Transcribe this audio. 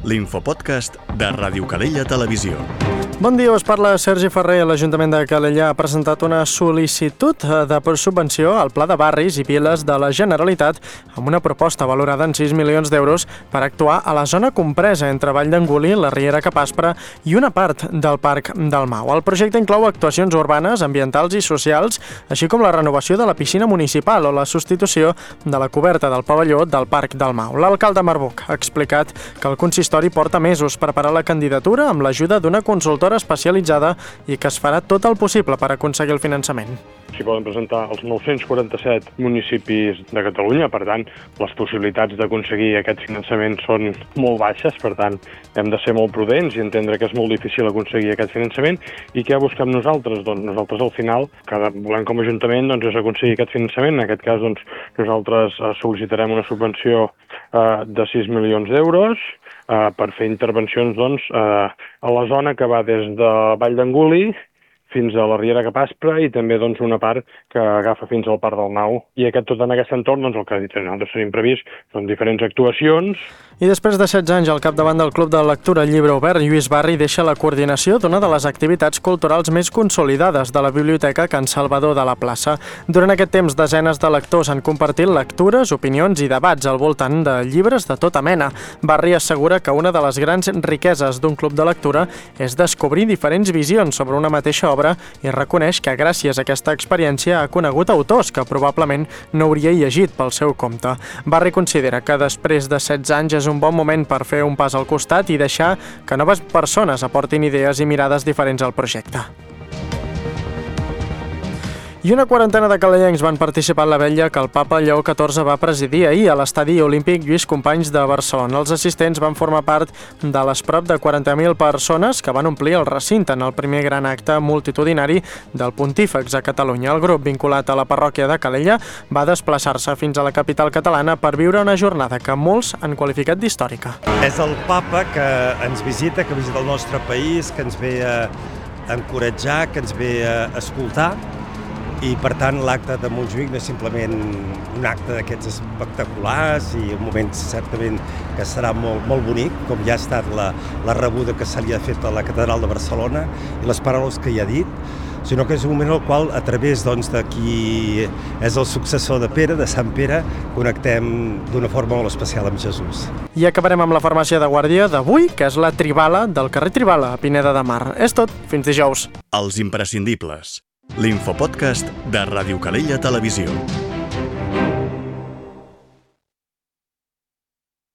l'infopodcast de Ràdio Calella Televisió. Bon dia, us parla Sergi Ferrer. L'Ajuntament de Calella ha presentat una sol·licitud de subvenció al Pla de Barris i Viles de la Generalitat amb una proposta valorada en 6 milions d'euros per actuar a la zona compresa entre Vall d'Anguli, la Riera Capaspra i una part del Parc del Mau. El projecte inclou actuacions urbanes, ambientals i socials, així com la renovació de la piscina municipal o la substitució de la coberta del pavelló del Parc del Mau. L'alcalde Marbuc ha explicat que el consistori porta mesos preparar la candidatura amb l'ajuda d'una consultora especialitzada i que es farà tot el possible per aconseguir el finançament. S'hi poden presentar els 947 municipis de Catalunya, per tant, les possibilitats d'aconseguir aquest finançament són molt baixes, per tant, hem de ser molt prudents i entendre que és molt difícil aconseguir aquest finançament. I què busquem nosaltres? Doncs nosaltres, al final, que volem com a Ajuntament és aconseguir aquest finançament. En aquest cas, nosaltres sol·licitarem una subvenció de 6 milions d'euros per fer intervencions a la zona que va des de Vall d'Anguli fins a la Riera Capaspra i també una part que agafa fins al Parc del Mau. I tot en aquest entorn, el que nosaltres tenim previst són diferents actuacions. I després de 16 anys al capdavant del Club de Lectura Llibre Obert, Lluís Barri deixa la coordinació d'una de les activitats culturals més consolidades de la Biblioteca Can Salvador de la Plaça. Durant aquest temps, desenes de lectors han compartit lectures, opinions i debats al voltant de llibres de tota mena. Barri assegura que una de les grans riqueses d'un club de lectura és descobrir diferents visions sobre una mateixa obra i reconeix que gràcies a aquesta experiència ha conegut autors que probablement no hauria llegit pel seu compte. Barri considera que després de 16 anys és un bon moment per fer un pas al costat i deixar que noves persones aportin idees i mirades diferents al projecte. I una quarantena de calellencs van participar en la vetlla que el papa Lleó XIV va presidir ahir a l'estadi olímpic Lluís Companys de Barcelona. Els assistents van formar part de les prop de 40.000 persones que van omplir el recinte en el primer gran acte multitudinari del Pontífex a Catalunya. El grup, vinculat a la parròquia de Calella, va desplaçar-se fins a la capital catalana per viure una jornada que molts han qualificat d'històrica. És el papa que ens visita, que visita el nostre país, que ens ve a encoratjar, que ens ve a escoltar. I, per tant, l'acte de Montjuïc no és simplement un acte d'aquests espectaculars i un moment certament que serà molt bonic, com ja ha estat la rebuda que se li ha fet a la Catedral de Barcelona i les paraules que hi ha dit, sinó que és un moment en el qual, a través de qui és el successor de Pere, de Sant Pere, connectem d'una forma molt especial amb Jesús. I acabarem amb la farmàcia de guàrdia d'avui, que és la Tribala del carrer Tribala, a Pineda de Mar. És tot, fins dijous. Els imprescindibles. L'infopodcast de Ràdio Calella Televisió.